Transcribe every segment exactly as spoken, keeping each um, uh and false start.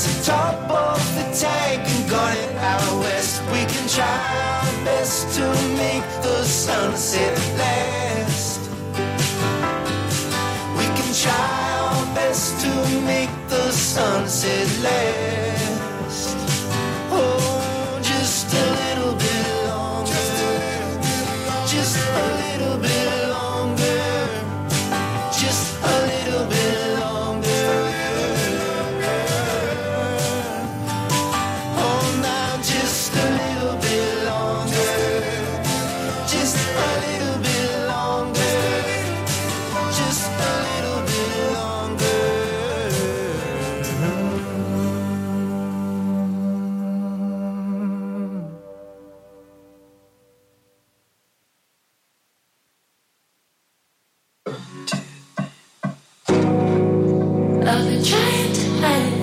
the top of the tank and got it out west. We can try our best to make the sunset last. We can try our best to make the sunset last. Oh, just a little bit longer. Just a little bit longer. Just a little bit longer. Oh, now just a little bit longer. Just a little bit longer. Just a little bit longer. I've been trying to hide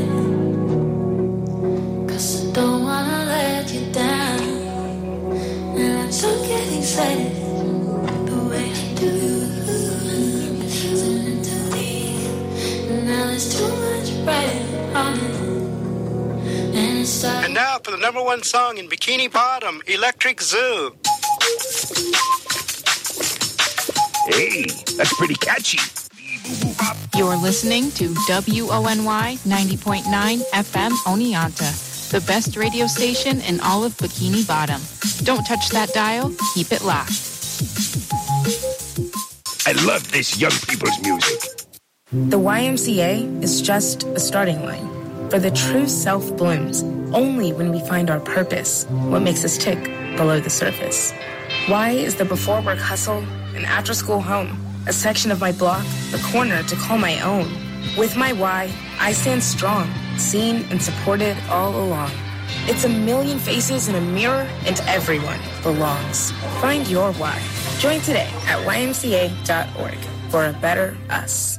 it, 'cause I don't wanna let you down. And I don't get excited the way I do. It's listening to me. And now there's too much pride on it. And it starts. And now for the number one song in Bikini Bottom, Electric Zoo. Hey, that's pretty catchy. You're listening to W O N Y ninety point nine F M Oneonta, the best radio station in all of Bikini Bottom. Don't touch that dial. Keep it locked. I love this young people's music. The Y M C A is just a starting line. For the true self blooms only when we find our purpose, what makes us tick below the surface. Y is the before work hustle, an after school home, a section of my block, a corner to call my own. With my Y, I stand strong, seen and supported all along. It's a million faces in a mirror, and everyone belongs. Find your Y. Join today at Y M C A dot org for a better us.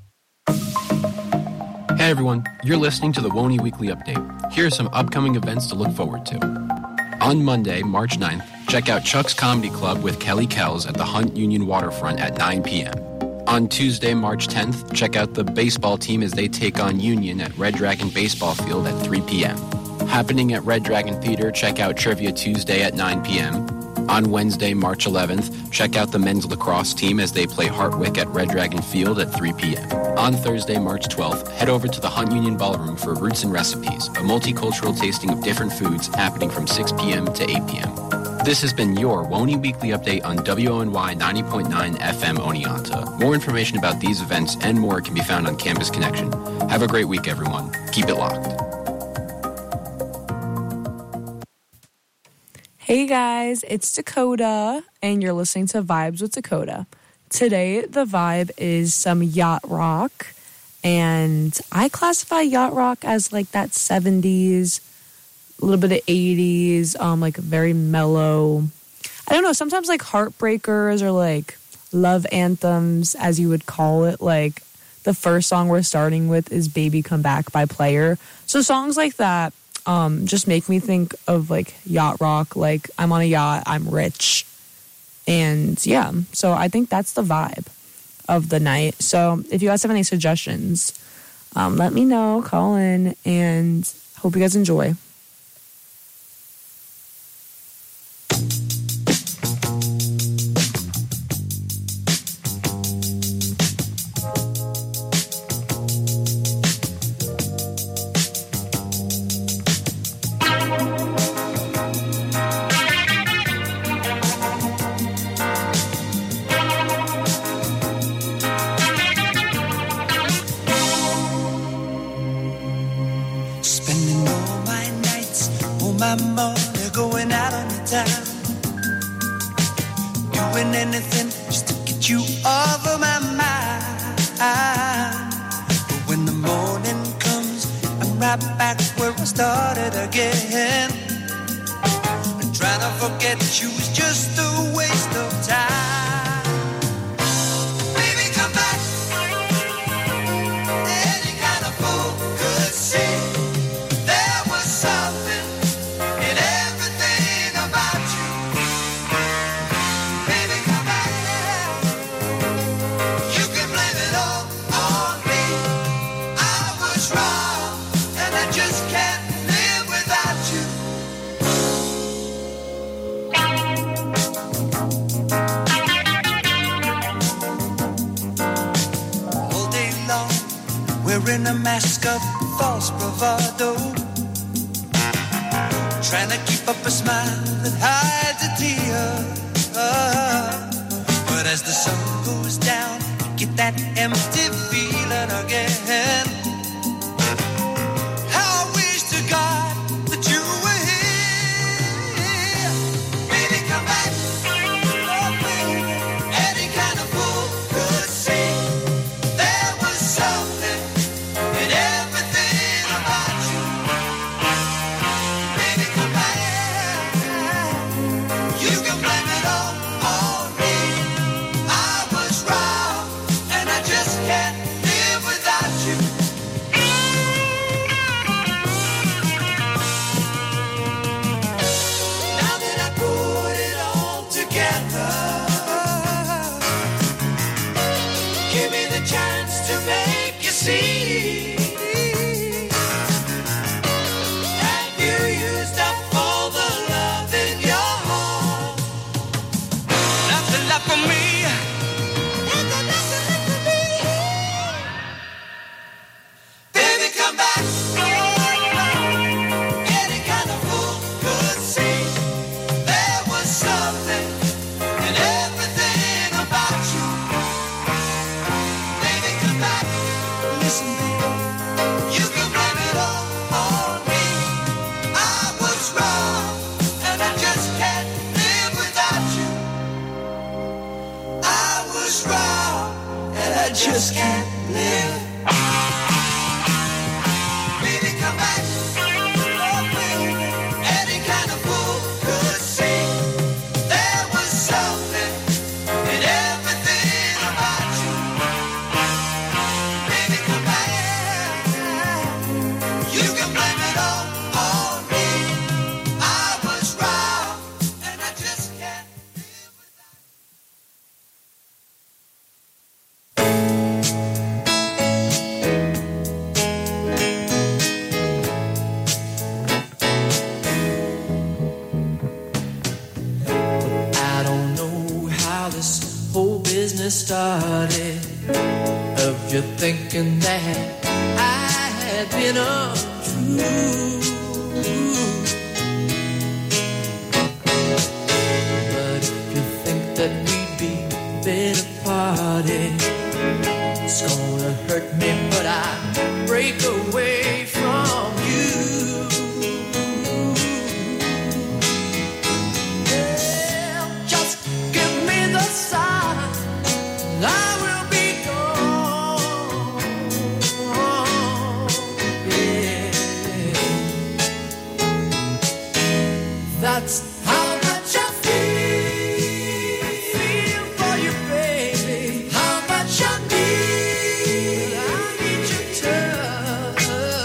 Hey everyone, you're listening to the Woney Weekly Update. Here are some upcoming events to look forward to. On Monday, March ninth, check out Chuck's Comedy Club with Kelly Kells at the Hunt Union Waterfront at nine p.m. On Tuesday, March tenth, check out the baseball team as they take on Union at Red Dragon Baseball Field at three p.m. Happening at Red Dragon Theater, check out Trivia Tuesday at nine p.m. On Wednesday, March eleventh, check out the men's lacrosse team as they play Hartwick at Red Dragon Field at three p.m. On Thursday, March twelfth, head over to the Hunt Union Ballroom for Roots and Recipes, a multicultural tasting of different foods happening from six p.m. to eight p.m. This has been your Woney Weekly Update on W O N Y ninety point nine F M Oneonta. More information about these events and more can be found on Campus Connection. Have a great week, everyone. Keep it locked. Hey guys, it's Dakota, and you're listening to Vibes with Dakota. Today, the vibe is some yacht rock, and I classify yacht rock as like that seventies, a little bit of eighties, um, like very mellow. I don't know, sometimes like heartbreakers or like love anthems, as you would call it. Like the first song we're starting with is Baby Come Back by Player. So songs like that um, just make me think of like yacht rock, like I'm on a yacht, I'm rich. And yeah, so I think that's the vibe of the night. So if you guys have any suggestions, um, let me know, call in, and hope you guys enjoy. Just wearing a mask of false bravado, trying to keep up a smile that hides a tear. But as the sun goes down, you get that empty feeling again. How I wish to God that you were here. Baby, come back. Oh, baby. Any kind of fool could see there was something in everything about you. Baby, come back. You can blame it all on me. I was wrong, and I just can't live without you. Now that I put it all together, give me the chance to make you see. Have you used up all the love in your heart? Nothing left for me. Ain't got nothing left for me. Baby, come back. Any kind of fool could see there was something in everything about you. Baby, come back. Listen, baby, you can blame it all on me. I was wrong, and I just can't live without you. I was wrong, and I just can't live. Baby, come back. Oh, baby. Any kind of fool could see there was something in everything about you. Baby, come back. You can blame it all on me. I was wrong, and I just can't live without. I don't know how this whole business started, of you thinking that I had been untrue. But if you think that we'd be better parted, it's gonna hurt me, but I break away from you. Yeah, just give me the sign, I will be gone. Yeah, that's how much I feel, feel for you, baby. How much I need, I need your touch.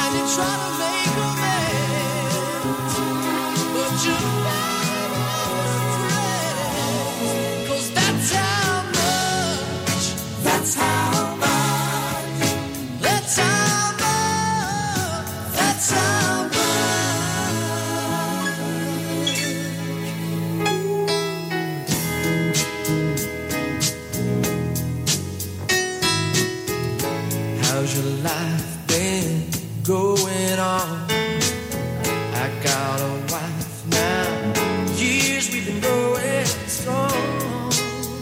and you try to make amends, but you never regret, 'cause that's how much, that's how much, that's how much, that's how much. How's your life been going on? I got a wife now. Years we've been going strong.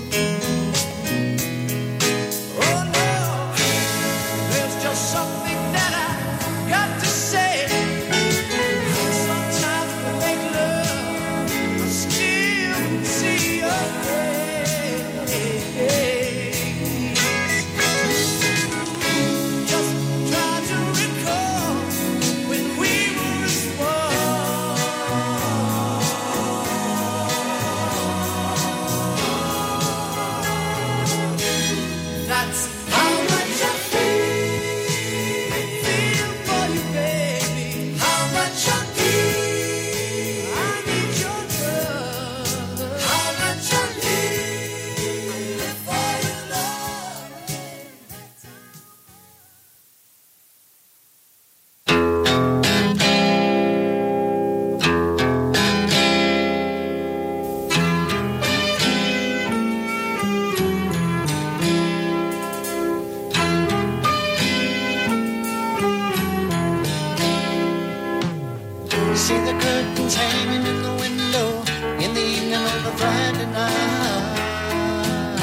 Oh no, there's just something that I got to say. Sometimes when we make love, I still see your face. Just try to recall when we were as one. That's how much I feel, feel for you, baby. How much I need, I need your love. How much I live for your love. See the curtains hanging in the window in the evening of a Friday night.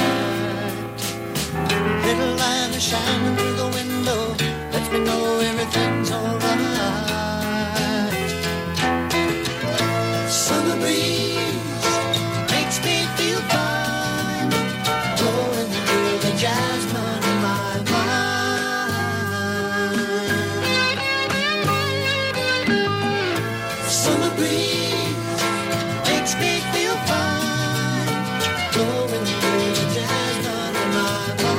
Little light is shining through the window, lets me know everything's alright. Summer breeze makes me feel fine, blowing through the jasmine in my mind. Summer breeze makes me feel fine, blowing through the jasmine in my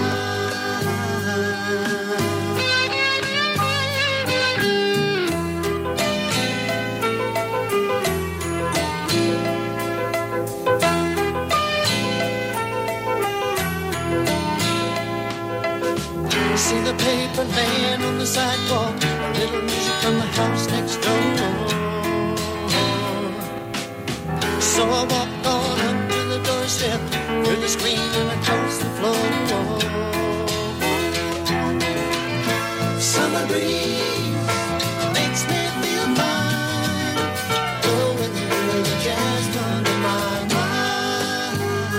mind. See the paper laying on the sidewalk, a little music from the house next door. So I walked on up to the doorstep, through the screen and across the floor. Summer breeze makes me feel fine, blowing through the jasmine in my mind.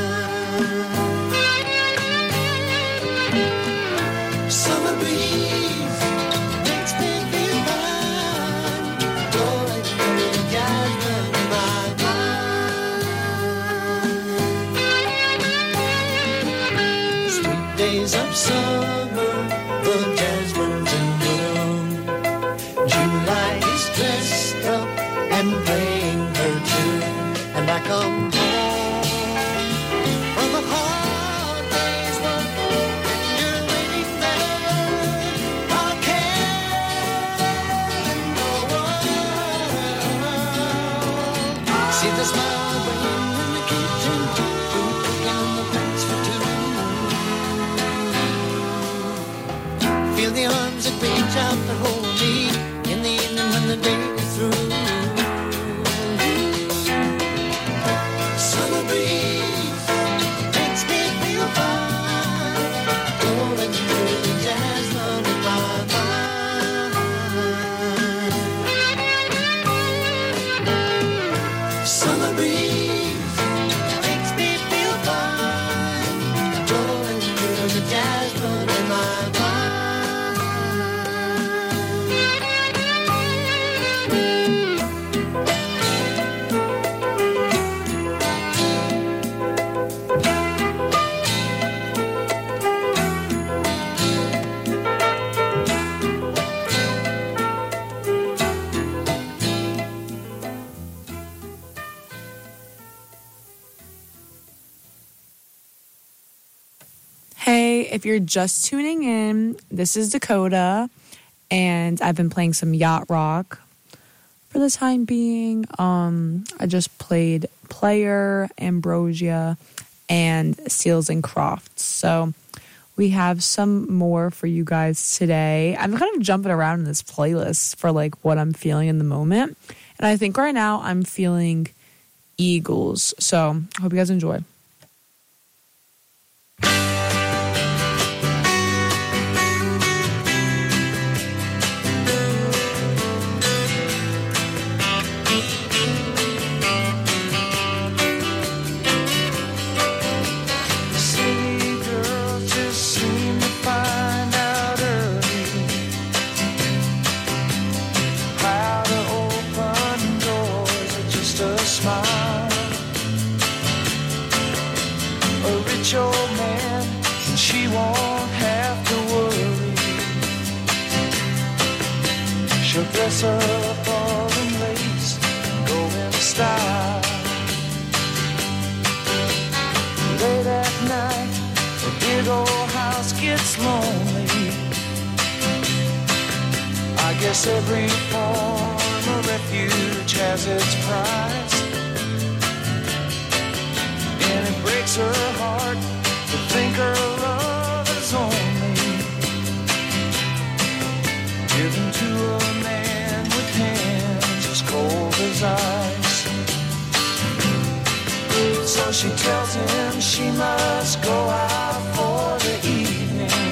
Summer breeze makes me feel fine, blowing through the jasmine in my mind. Sweet days of summer, the jasmine's in bloom. July is dressed up and playing her tune, and I come home from a hard day's work, and you're waiting there, all caring no one. See the smile bringing in the kitchen, food cooking on the plates for two. Feel the arms that reach out that hold me in the evening when the day is through. Summer breeze makes me feel fine, blowing through the jasmine in my mind. Summer breeze makes me feel fine, blowing through the jasmine in my mind. Hey, if you're just tuning in, this is Dakota, and I've been playing some yacht rock for the time being. Um, I just played Player, Ambrosia, and Seals and Crofts. So we have some more for you guys today. I'm kind of jumping around in this playlist for like what I'm feeling in the moment. And I think right now I'm feeling Eagles. So I hope you guys enjoy. Dress up all in lace, go in style. Late at night, the big old house gets lonely. I guess every form of refuge has its price, and it breaks her heart to think her love is only given to a man with hands as cold as ice. So she tells him she must go out for the evening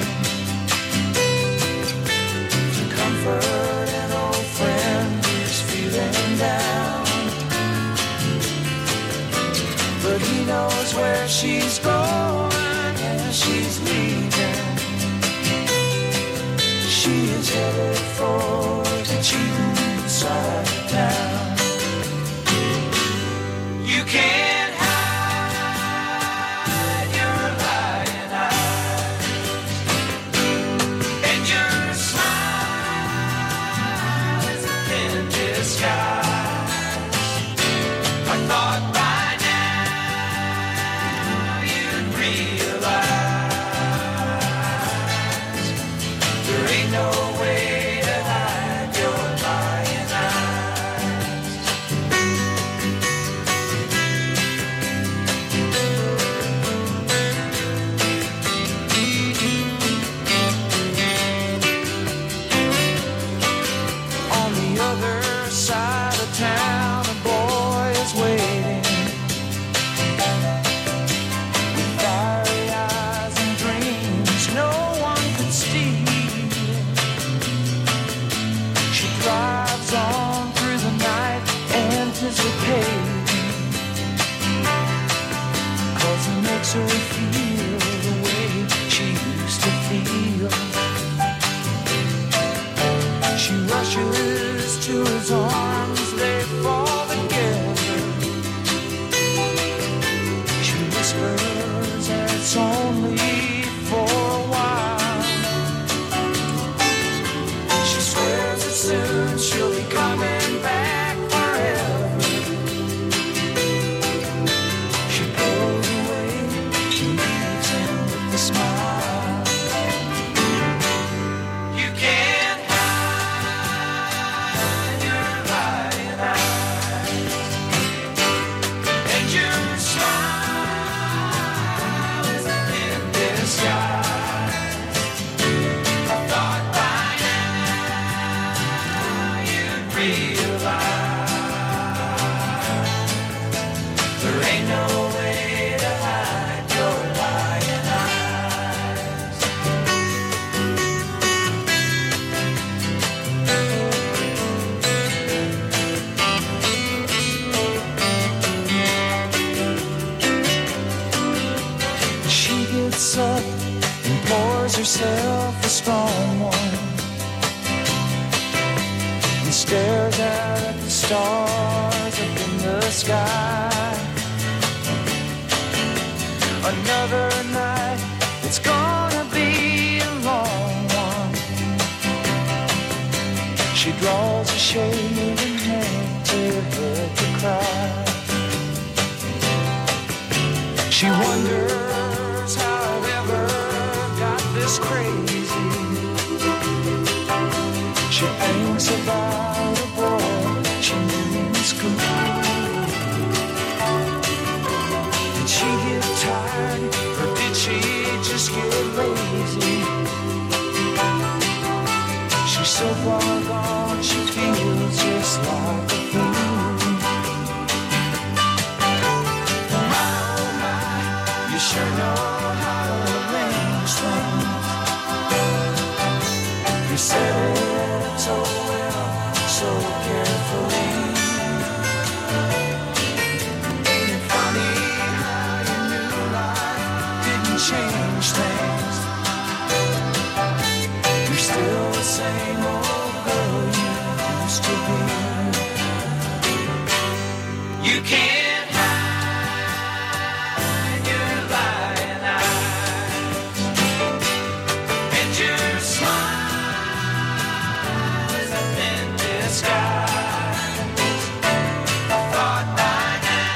to comfort an old friend who's feeling down. But he knows where she's going and she's leaving. She is headed for the cheating side of town. You can't hide your lying eyes, and your smile is a thin disguise. I thought by now you'd realize there ain't no way to hide your lying eyes. On the other side of town, a boy is waiting with fiery eyes and dreams no one could steal. She drives on through the night, anticipating, 'cause it makes her feel the way she used to feel. She rushes to his arms, they fall together. She whispers that it's only for a while. She swears that soon she'll be coming back forever. She pulls away, she leaves him with a smile. You can't hide your lying eyes, and your smile is in disguise. I thought by now you'd realize there ain't no way to hide your lying eyes. She gets up and pours herself a strong one and stares out at the stars up in the sky. Another night, it's gonna be a long one. She draws a shade and hangs her head to cry. She wonders how it ever got this crazy. thinks about a boy she knew in school. Did she get tired, or did she just get lazy? She's so far gone, she feels just like a fool. My, oh my, you sure know how to arrange things. You said it so well, so carefully. Ain't it funny how you knew life didn't change things? You're still the same old girl you used to be. You can't hide your lying eyes, and your smile is a thin disguise. I thought by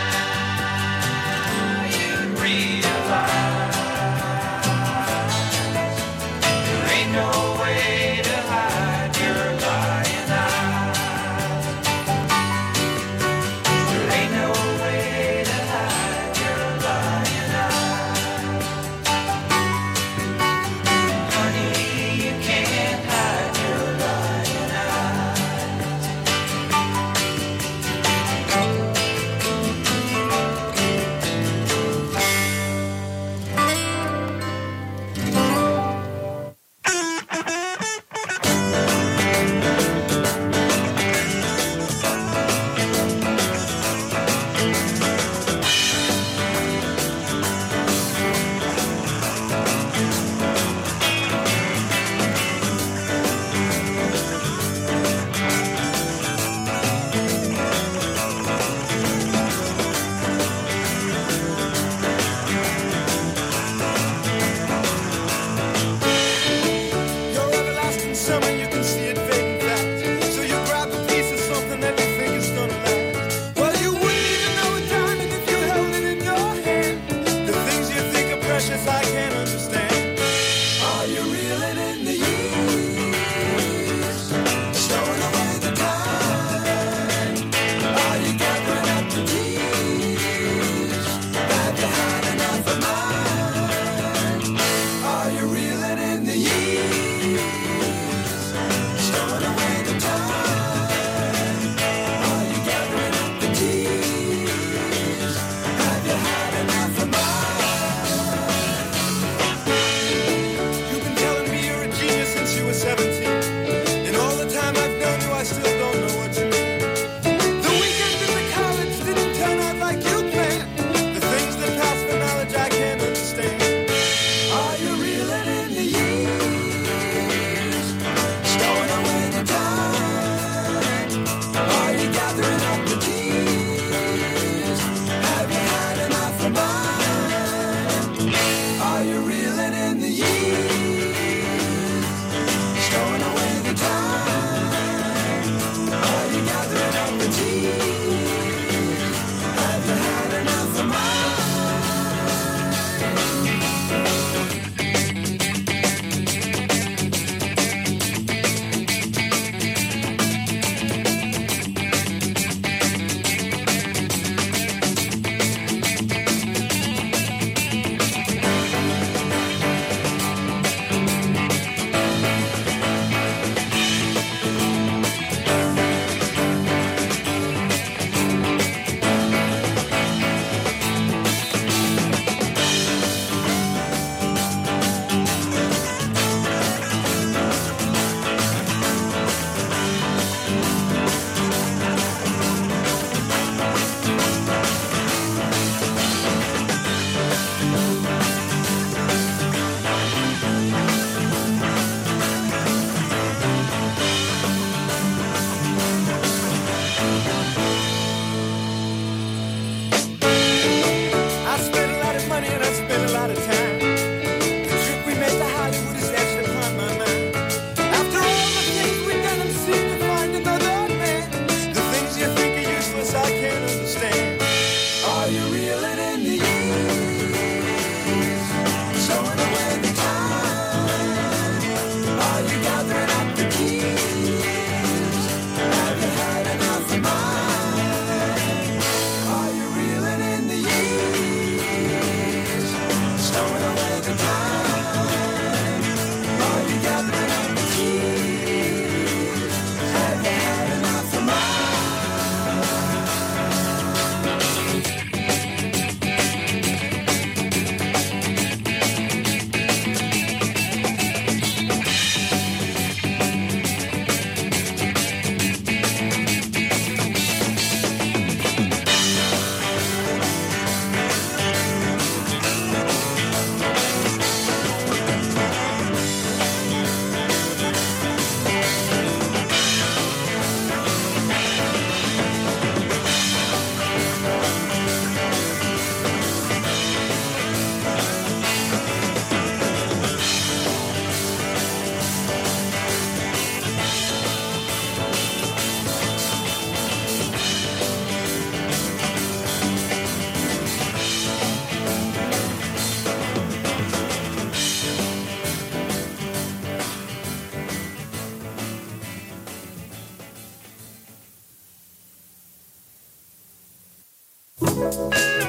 now you'd realize there ain't no way to hide your lying eyes.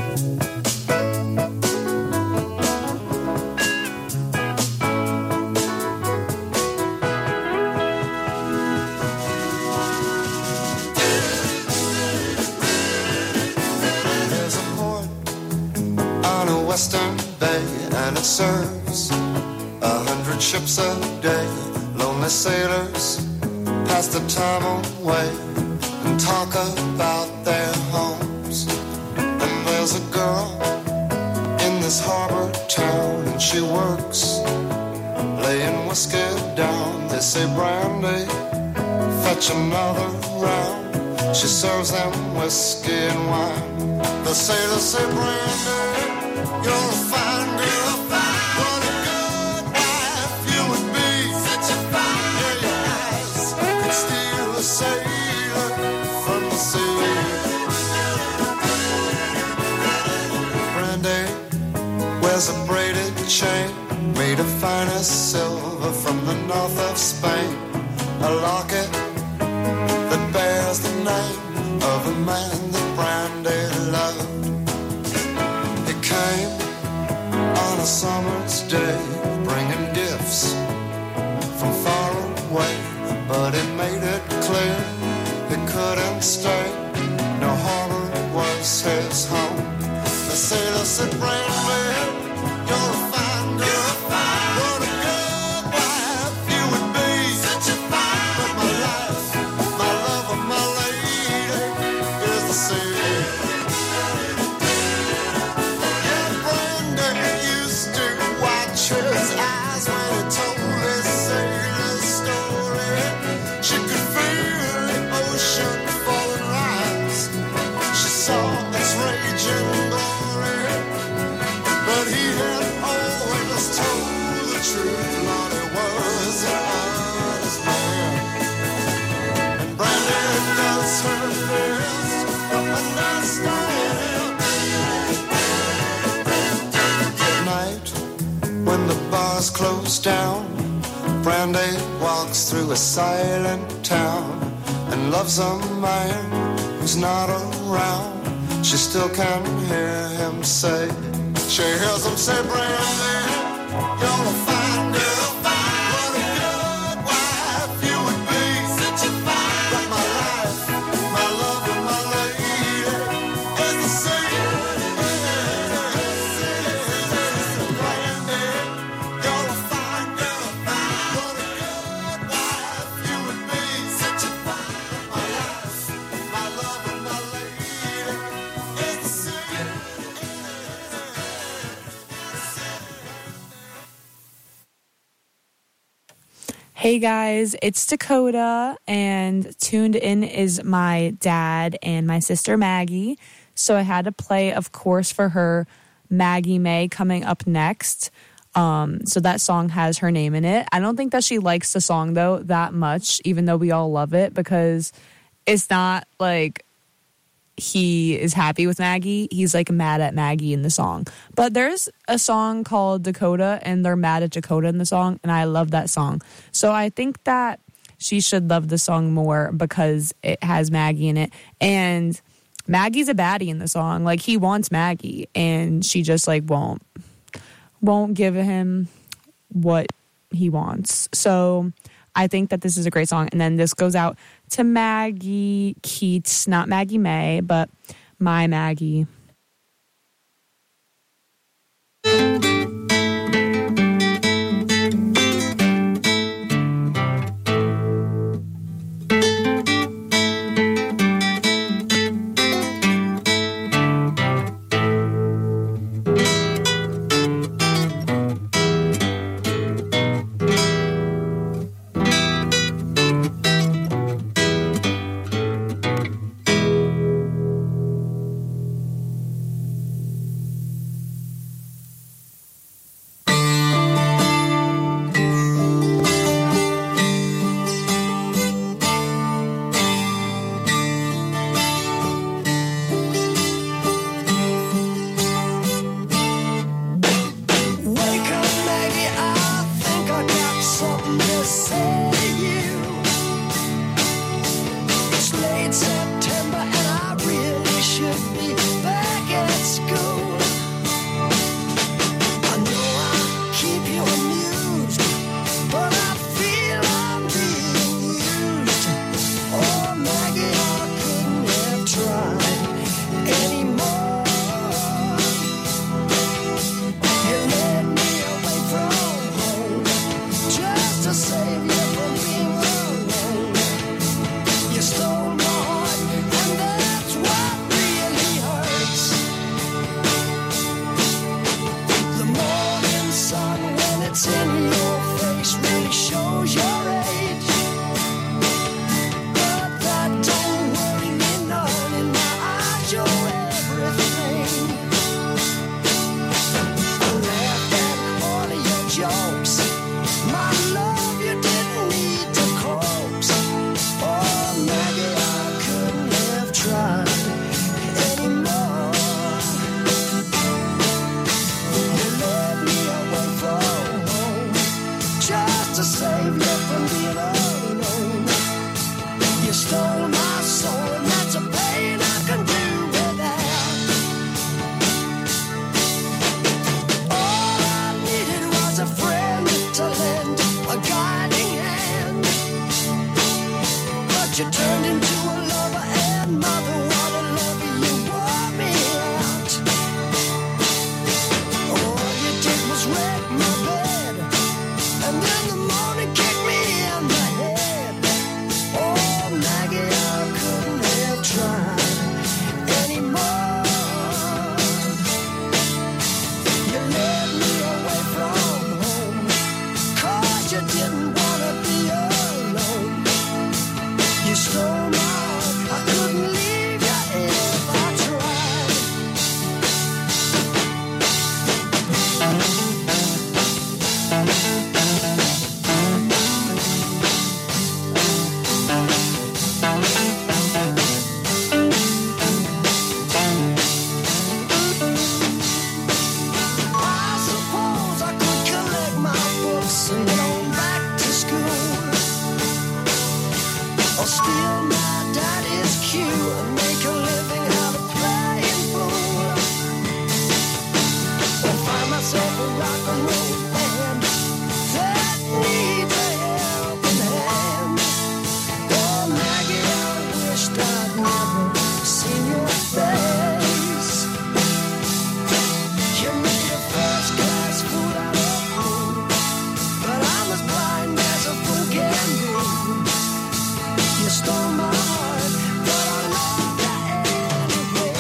There's a port on a western bay, and it serves a hundred ships a day. Lonely sailors pass the time away and talk about their homes. And there's a girl in this harbor town, and she works laying whiskey down. They say, Brandy, fetch another round. She serves them whiskey and wine. The sailors say, Brandy, you're a fine girl. What a good wife you would be. Such a fine girl. Your eyes could steal a sailor from the sea. Brandy wears a braided chain made of finest silver from the north of Spain. A locket that bears the name of a man that Brandy loved. He came on a summer's day, bringing gifts from far away, but he made it clear he couldn't stay. No harbor was his home. The sailor said, Brandy, you're a fine girl. What a good wife you would be. Such a fine, but my life, my love, and my lady is the sea. Yeah, Brandy used to watch his eyes when he told his sailor story. She could feel the ocean fall and rise. She saw its raging glory, but he had always told the truth. Lord, he was an honest man, and Brandy does her best to understand him. At night, when the bars close down, Brandy walks through a silent town and loves a man who's not around. She still can hear him say, she hears him say, Brandy, you're a fine girl. What a good wife you would be. Such a fine, but my life, my love, and my lady is the same. Brandy, you're a fine girl. What a good wife you would be. Such a fine, but my life, my love, and my lady is the same. Hey guys, it's Dakota, and tuned in is my dad and my sister Maggie. So I had to play, of course, for her, Maggie May coming up next. Um, so that song has her name in it. I don't think that she likes the song though that much, even though we all love it, because it's not like he is happy with Maggie. He's like mad at Maggie in the song. But there's a song called Dakota, and they're mad at Dakota in the song, and I love that song. So I think that she should love the song more because it has Maggie in it. And Maggie's a baddie in the song. Like, he wants Maggie, and she just like won't won't give him what he wants. So I think that this is a great song. And then this goes out to Maggie Keats, not Maggie May, but my Maggie. September and I really should be back at school. stole my soul, and that's a pain I can do without. All I needed was a friend to lend a guiding hand, but you turned into a lover and mother. What a lover, you wore me out. All you did was wreck my bed, and in the morning kick me in the head. Oh, Maggie, I couldn't have tried anymore. You led me away from home, 'cause you didn't want to be alone. You stole my heart, I couldn't leave you if I tried. I suppose I could collect my books and go back to school, or steal my daddy's cue and make a living out of playing fool, or find myself a rock and roll band that needs a helping hand. Oh, Maggie, I wished I'd never seen your face. You made a first-class fool out of me, but I'm as blind as a fool can be. You stole my heart, but I love you anyway.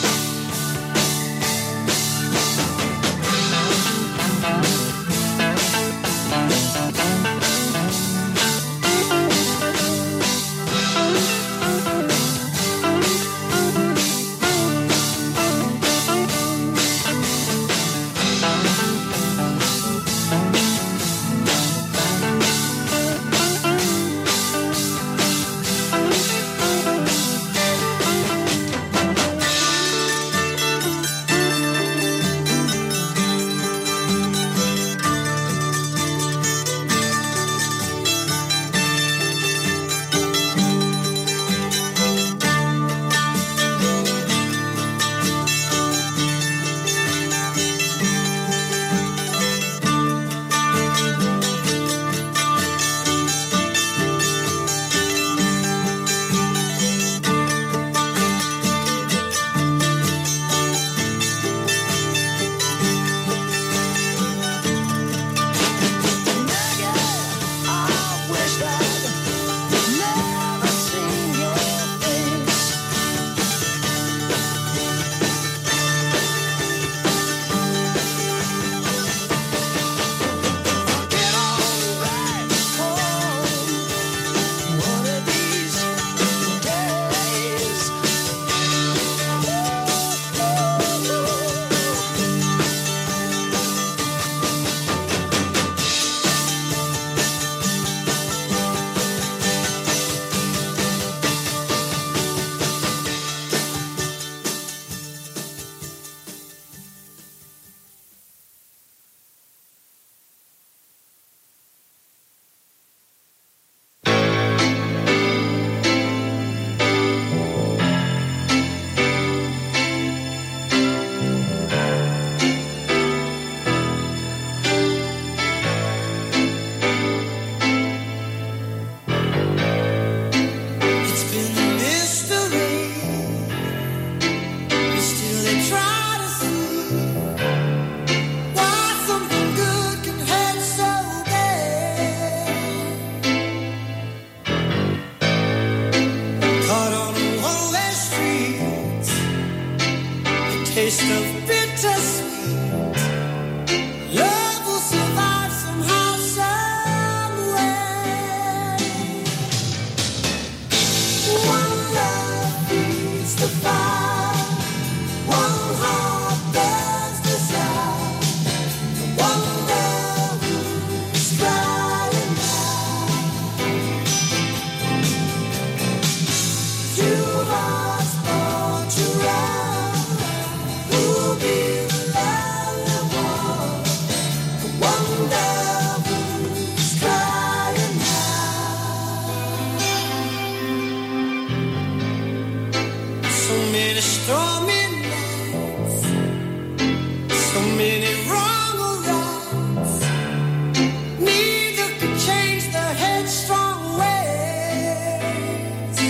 taste of bittersweet. Love will survive somehow, somewhere. One love feeds the fire. One heart burns desire. One love is crying out. Two hearts born to run. Who'll be the love? so many lights, so many wrong or rights. Neither could change the headstrong ways.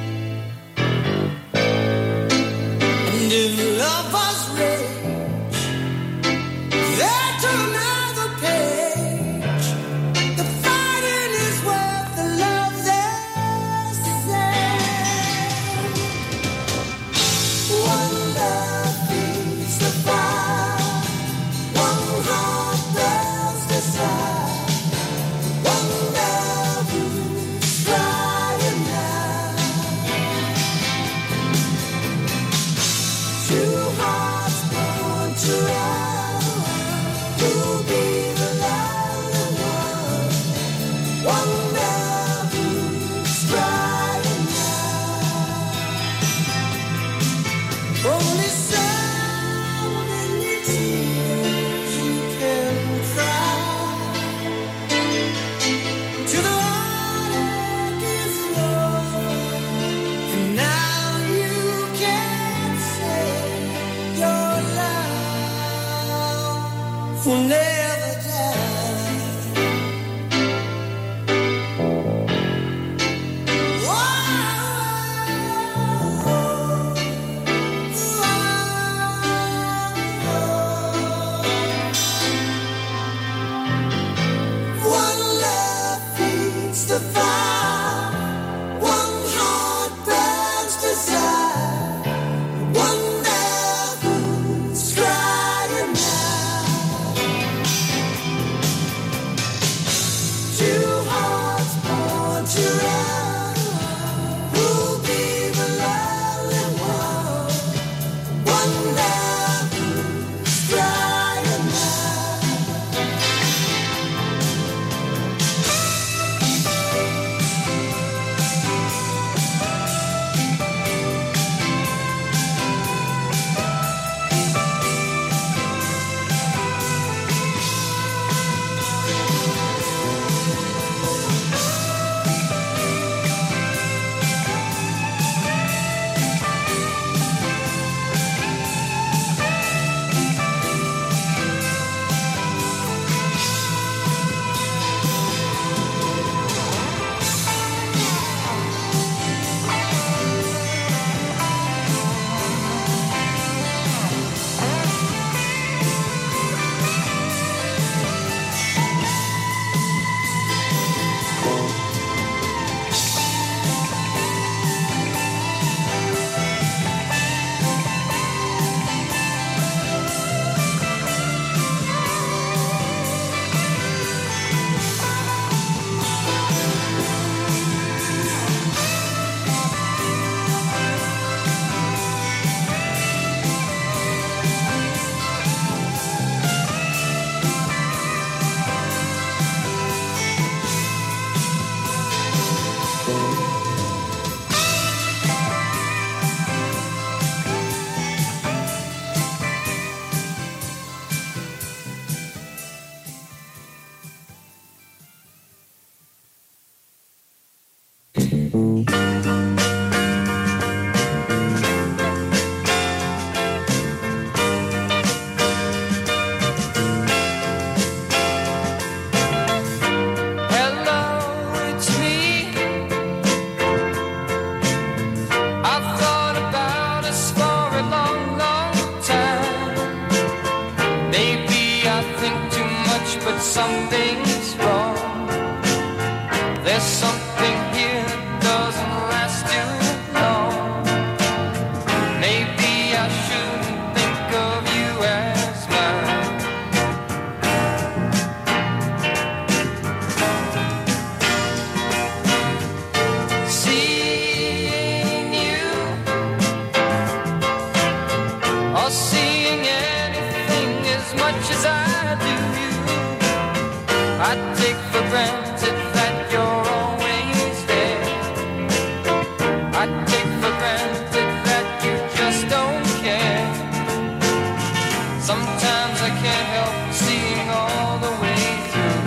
And if lovers rage, they turn another page. The fighting is worth the love they say. One love feeds the fire, one heart bears desire, one love who's crying now. Two hearts born to run, who'll be the lonely one? One love who's crying now. Only sound in your tears you can cry. To the heartache is yours, and now you can say your love will never die. One love feeds the fire, one heart burns desire, one love who's crying now. Two hearts born to run, who'll be the lonely one? One love who's crying now. Hello, it's me. I've thought about us for a long, long time. Maybe I think too much, but something's wrong. There's something here that doesn't last too long. Maybe I shouldn't think of you as mine. Seeing you, or seeing anything as much as I do you, I take for granted that you're always there. I take for granted that you just don't care. Sometimes I can't help seeing all the way through.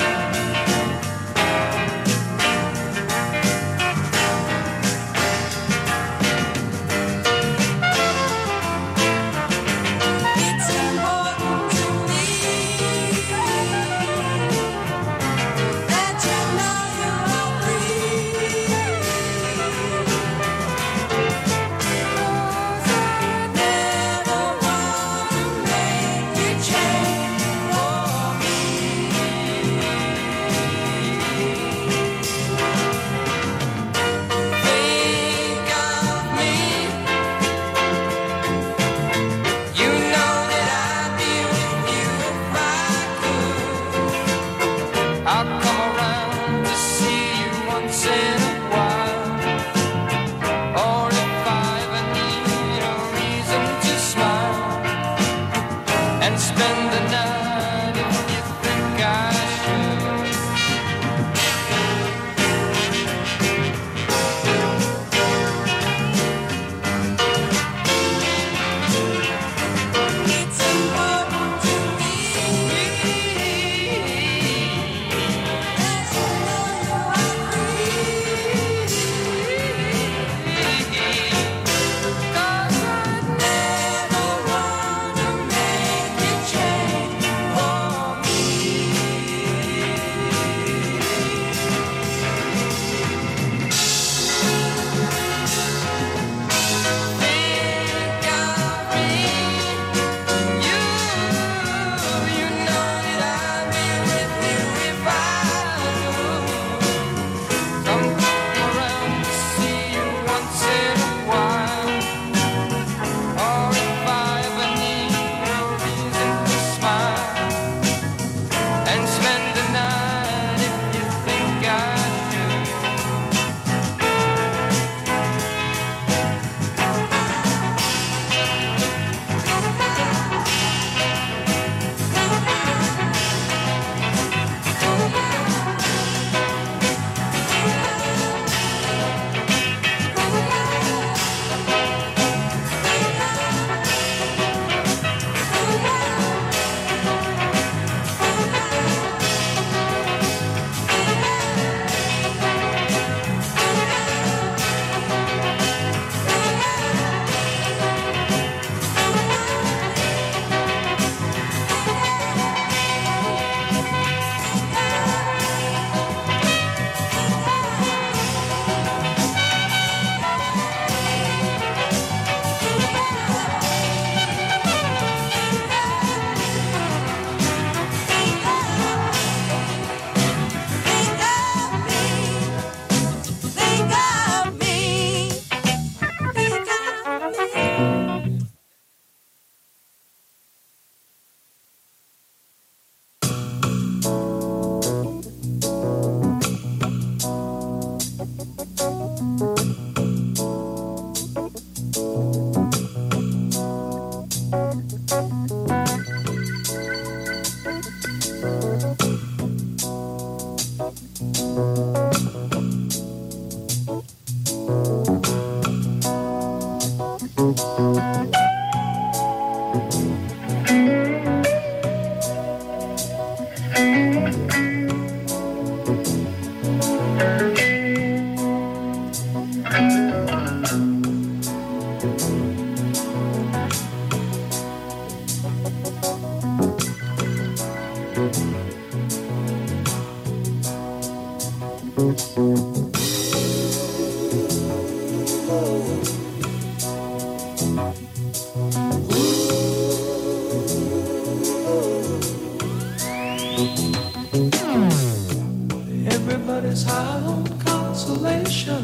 Everybody's high on consolation.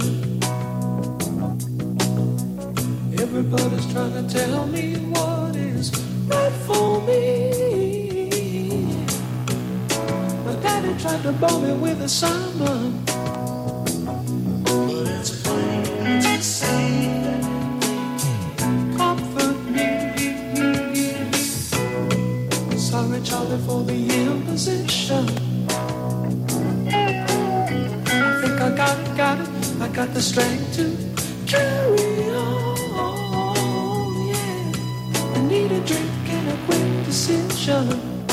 Everybody's trying to tell me what is right for me. My daddy tried to bore me with a sermon, but it's plain to see. Comfort me. Sorry, Charlie, for the imposition. I got it, got it, I got the strength to carry on, yeah. I need a drink and a quick decision.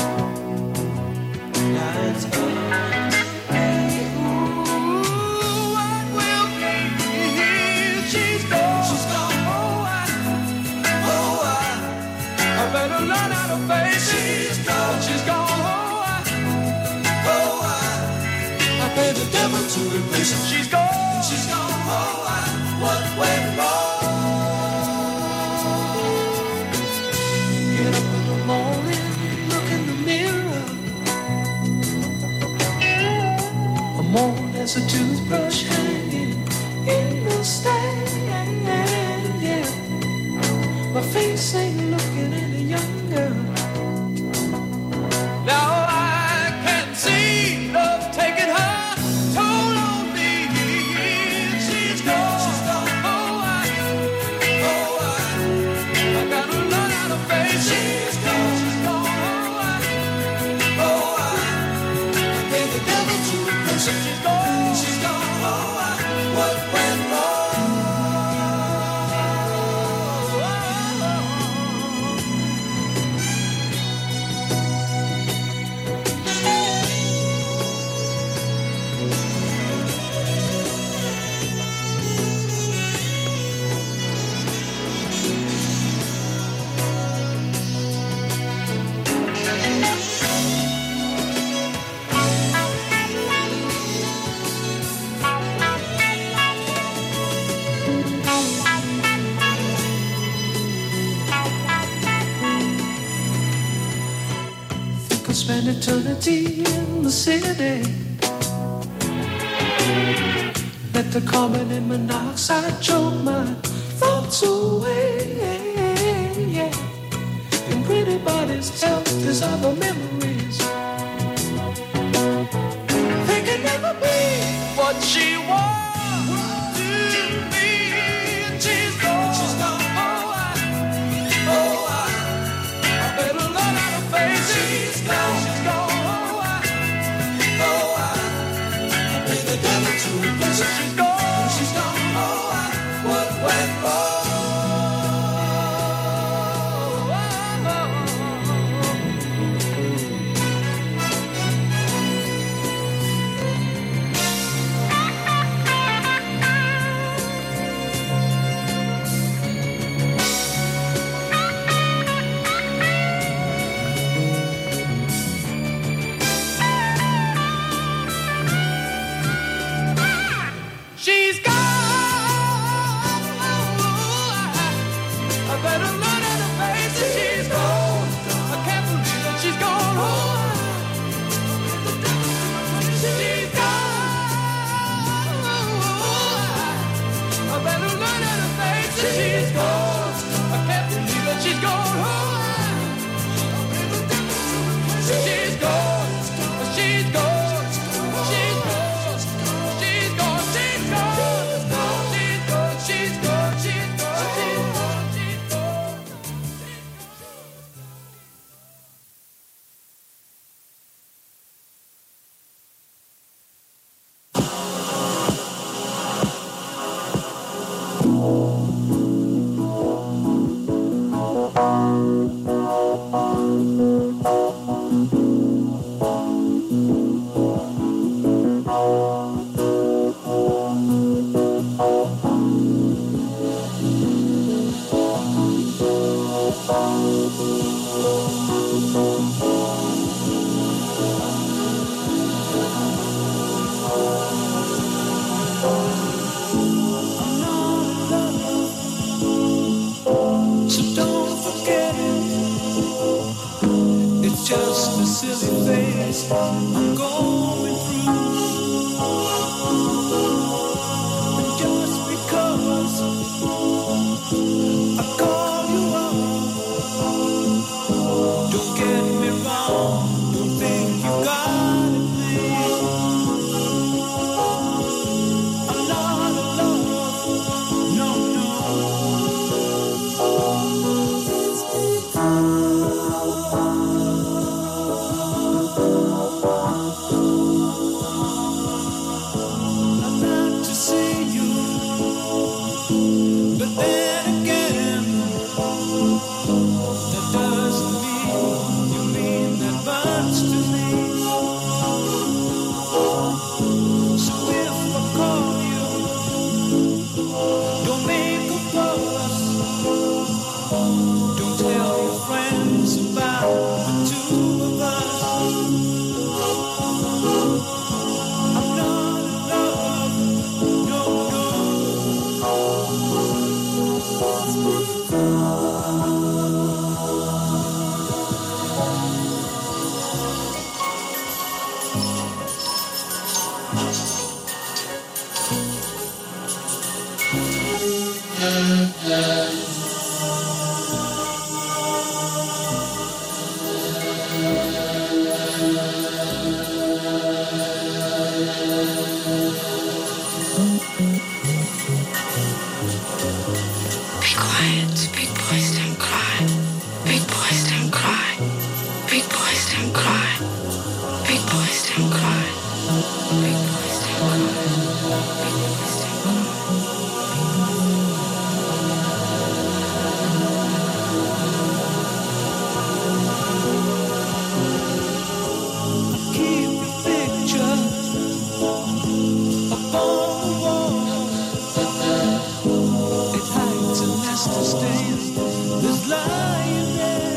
Now it's up to me, ooh, what will be? She's gone, she's gone, oh I, oh I, I better learn how to face it. She's gone, she's gone, oh I, oh I, I pay the devil to replace her. She's gone, she's gone, oh, I, what went wrong? Get up in the morning, look in the mirror. I'm on as a toothbrush hanging in the stand, yeah. My face ain't looking any younger. Now I can see love taking her. Spend eternity in the city. Let the carbon and monoxide choke my thoughts away, yeah. And pretty bodies help these other memories. They can never be what she was to me. And she's gone, she's gone, oh I, oh I, I better learn how to face it. She's gone, she's gone, oh I, oh I, I pay the devil to replace her. She's gone, she's gone, oh I, what went wrong? Oh, oh, oh. silly face I'm going through. And just because I call you up, don't get me wrong, don't think you got it, please. I'm not alone, no, no. I'd like to see you, but then again, that doesn't mean you mean that much to me. So if I call you, don't make a fuss. Don't tell your friends about the two of us. I'm not in love, no, Be quiet, big boys don't cry. Big boys don't cry. Big boys don't cry. Big boys don't cry. Big boys don't cry. Big boys don't keep your picture up on the wall. It hides a nest of stains that's lying there.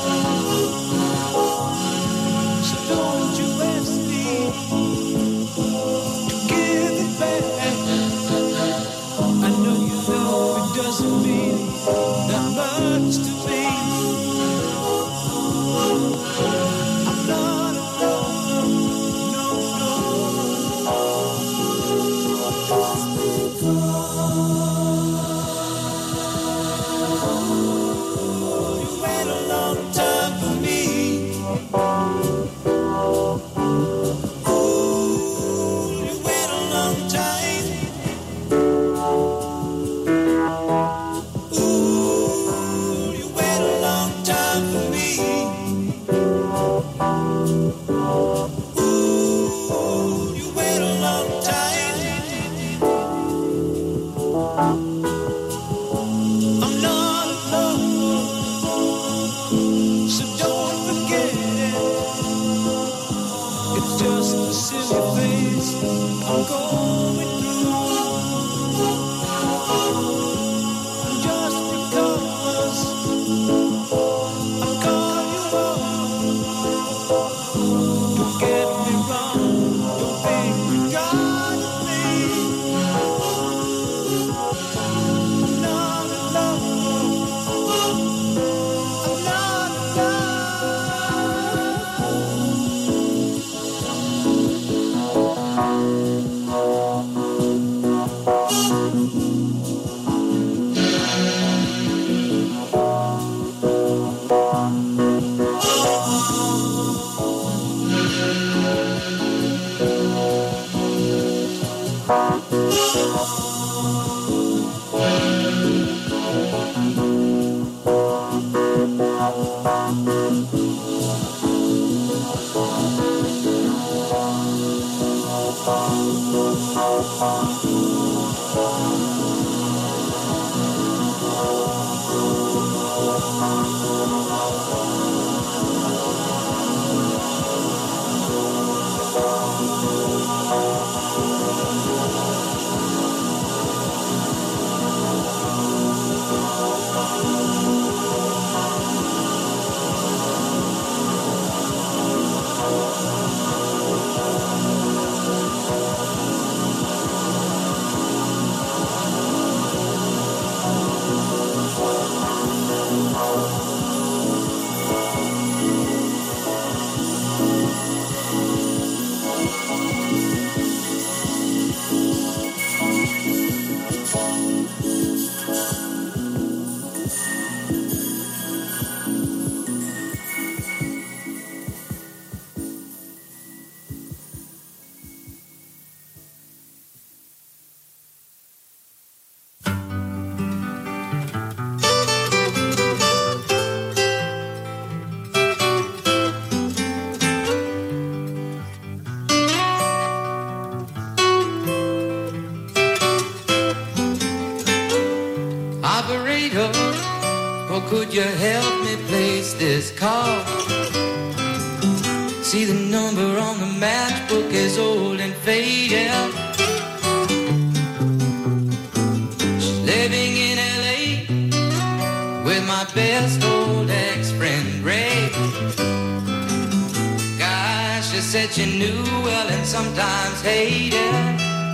So don't you ask me to give it back. I know you know it doesn't mean that much to me. I'm not alone, no, no. You wait a long time for me. Ooh, you wait a long time. Ooh, you wait a long time for me. Ooh, you wait a long time. I'm not alone, so don't forget it. It's just a silly phase I'm going through. And just because I call you up, don't get me wrong, don't think you got it, please. I'm not alone, I'm not alone. operator, or could you help me place this call? See, the number on the matchbook is old and faded. She's living in L A with my best old ex-friend Ray. Gosh, she said she knew well and sometimes hated.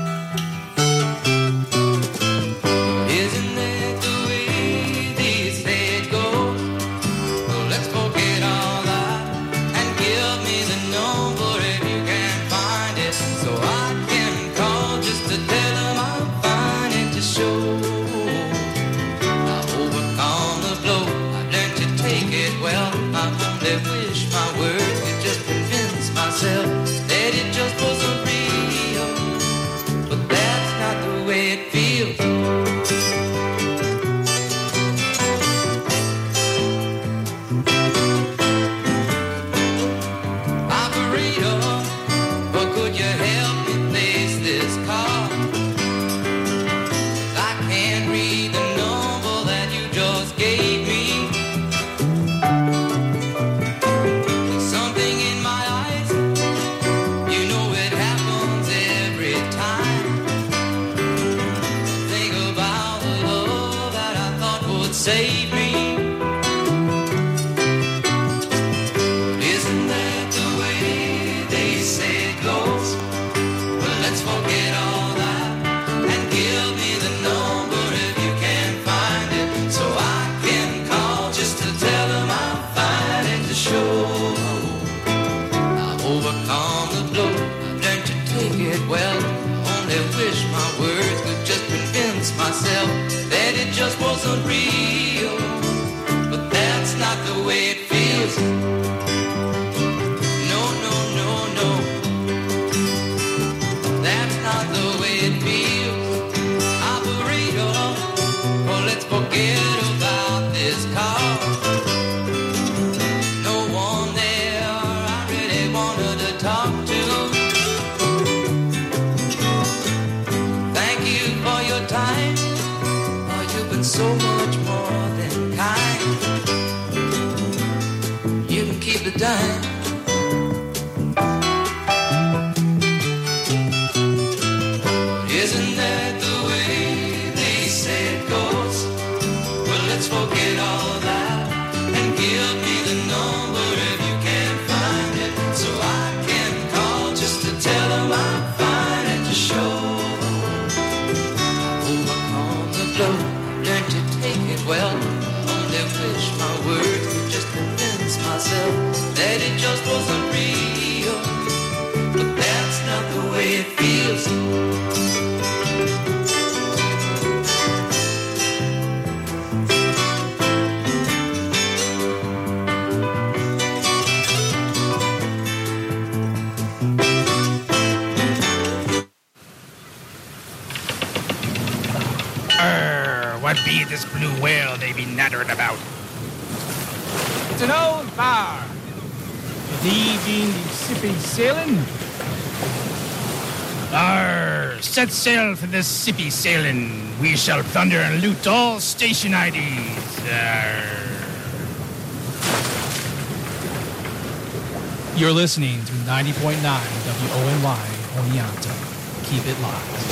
Isn't that the way they say it goes? Well, let's forget all that and give me the number if you can find it, so I can call just to tell them I'm fine and to show I've overcome the blow. I've learned to take it well. I only wish my words could just convince myself that it just wasn't real, but that's not the way it feels. Operator, or could you help me place this call? I can't read the number that you just gave me. There's something in my eyes, you know it happens every time. Think about the love that I thought would save me. Isn't that the way they say it goes? Well, let's forget all that and give me the number if you can find it, so I can call just to tell them I'm fine and to show I've overcome the blow. I've learned to take it well. Only wish my words could just convince myself that it just wasn't real, but that's not the way it feels. No, no, no, no, that's not the way it feels. Operator, well, let's forget about this call. No one there I really wanted to talk to. Thank you for your time. Oh, you've been so much more than kind. You can keep the dime. Isn't that the way they say it goes? Well, let's forget all that and give me the number if you can find it, so I can call just to tell them I'm fine and to show overcome the blow. Learn to take it well. Only wish my words could just convince myself that it just wasn't real, but that's not the way it feels. Arr, what be this blue whale they be nattering about? It's an old bar. Thee being the sippy sailing. Arr, set sail for this sippy sailing. We shall plunder and loot all station I Ds. Arr. You're listening to ninety point nine W O N Y Oneonta. Keep it locked.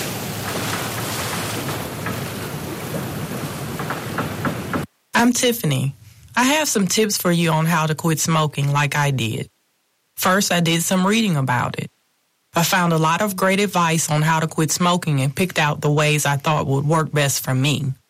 I'm Tiffany. I have some tips for you on how to quit smoking like I did. First, I did some reading about it. I found a lot of great advice on how to quit smoking and picked out the ways I thought would work best for me.